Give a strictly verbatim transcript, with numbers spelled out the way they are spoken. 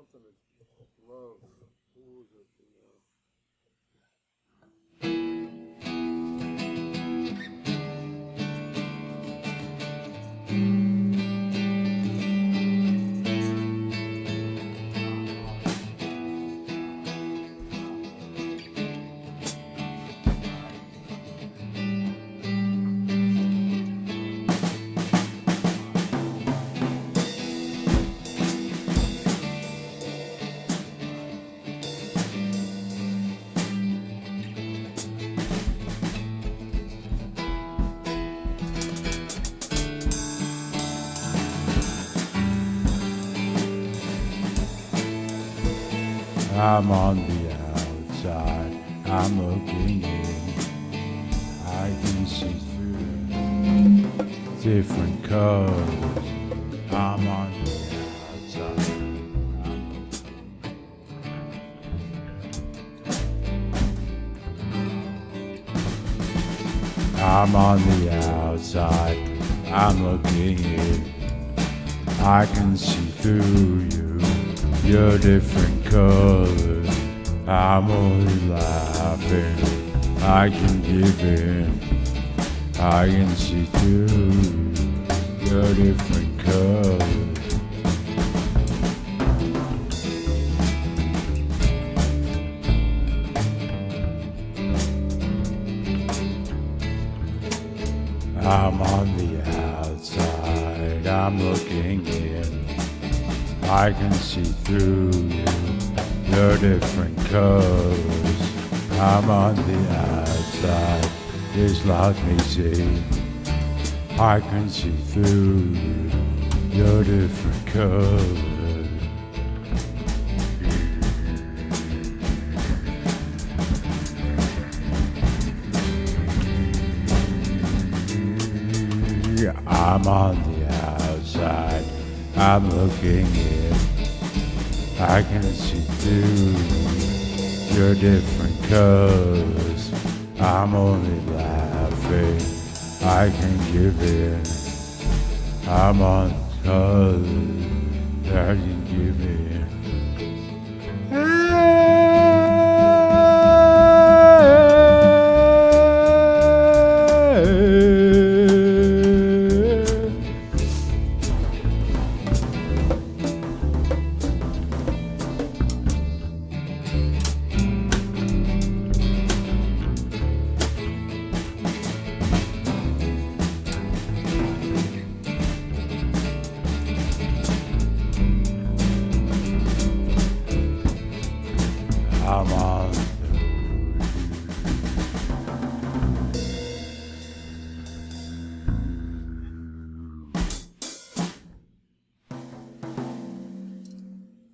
I'm on the outside, I'm looking in. I can see through different colors. I'm on the outside. I'm on the outside, I'm looking in. I can see through you, your different colors. I'm only laughing, I can give in. I can see through your different colors. I'm on the outside, I'm looking in. I can see through you, your different colors. I'm on the outside, just let me see. I can see through you, your different colors. I'm on the outside, I'm looking in. I can see through your different colors. I'm only laughing, I can give in. I'm on the colors, I can give in. I'm on